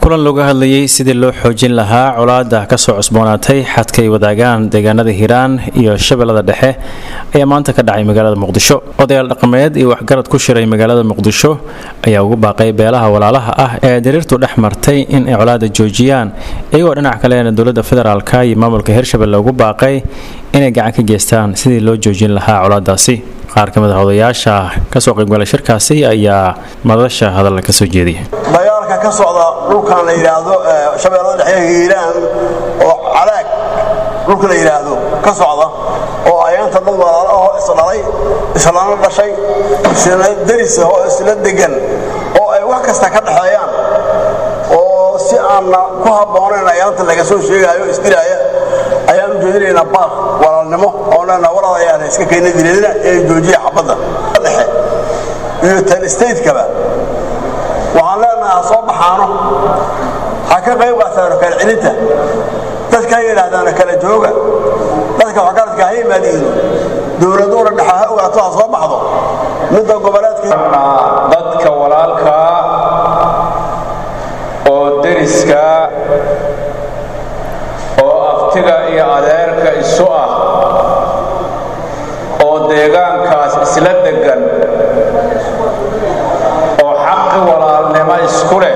kulan looga hadlayay sidii loo xoojin lahaa colaadda ka soo cusboonaatay xadka ay wadaagaan deegaanada Hiiraan iyo Shabeellada Dhexe ayaa maanta ka dhacay magaalada Muqdisho. Odayaal dhaqameed iyo waxgarad ku shiray magaalada Muqdisho ayaa ugu baaqay beelaha walaalaha ah ee diriirtu dhex martay in ay colaadda joojiyaan, iyagoo dhinac kale dowladda federaalka iyo maamulka Hirshabelle ugu baaqay inay gacan ka geystaan sidii loo joojin lahaa colaaddaasi. qaar ka mid ah odayaasha ka soo qaybgalay shirkaasi ayaa madasha hadal ka soo jeediyay. dagaalka ka socda dhulkan la yiraahdo Shabeellada Dhexe Hiiraan oo calaag dhulka la yiraahdo ka socda oo ayanta dad walaalo ah isla dhashay isla daris oo isla degan oo ay wax kasta ka dhaxayaan oo si aan ku habboonayn ayanta laga soo sheegayo isdilaaya ayaan jeedinayna baaq walaalnimo oo lana walaalayaal iska keenay dileedina ee joojiya xabada dhexe iyo tan state kaba waxaan leenahay soo baxaano ha ka qayb qaataan kala cilinta dadka yiraahdaan kala jooga dadka waxgaradka ay maadiin dowladda dhexe ogaato soo baxdo midda goboleedka dadka walaalka oo deriska aftiga iyo adeerka isu ah oo deegaankaas isla degan oo xaqi walaalnimo isku leh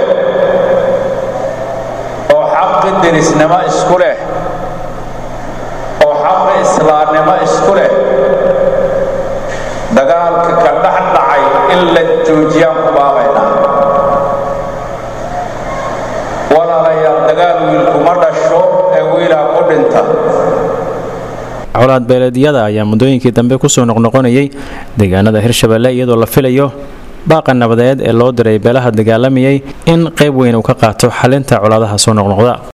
oo xaqi derisnimo isku leh oo xaqi islaamnimo isku leh dagaalka ka dhex dhacay in la joojiyaan ku baaqaynaa. walaalayaal dagaal wiilkuma dhasho ee wiilaa ku dhinta. colaad beeleedyada ayaa muddooyinkii dambe ku soo noqnoqonayay deegaanada Hirshabelle iyadoo la filayo baaqa nabadeed ee loo diray beelaha dagaalamayay in qayb weyn uu ka qaato xalinta colaadaha soo noqnoqda.